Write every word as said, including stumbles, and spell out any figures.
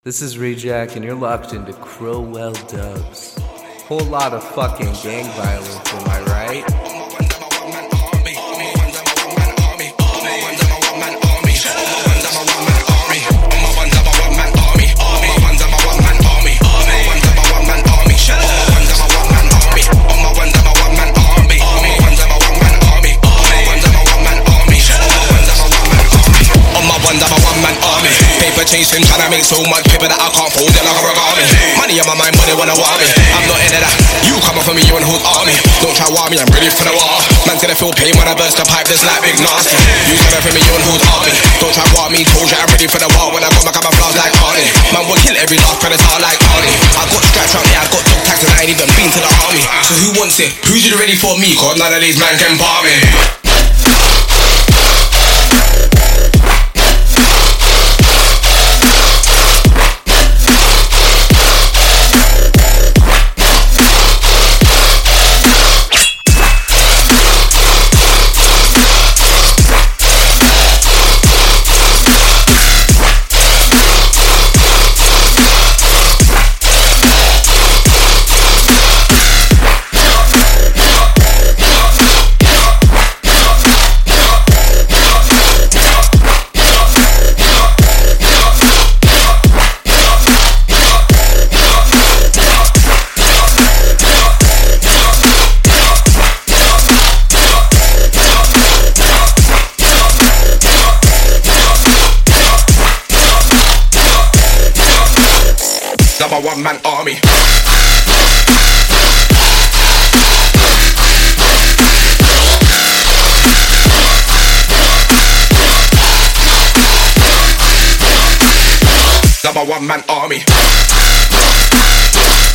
This is Rejack, and you're locked into Crowell Dubs. Whole lot of fucking gang violence, am I right? Chasing, trying to make so much paper that I can't fold it like a origami. Money on my mind, money wanna want me. I'm not into that. You coming for me, you and who's army. Don't try war me, I'm ready for the war. Man's gonna feel pain when I burst the pipe, just like big nasty. You coming for me, you and who's army. Don't try war me, told you I'm ready for the war. When I got my camouflage like Arnie. Man will kill every last predator like Arnie. I got straps around me, I got dog tags and I ain't even been to the army. So who wants it? Who's you ready for me? Cause none of these man can bar me. Number one man army. Number one man army.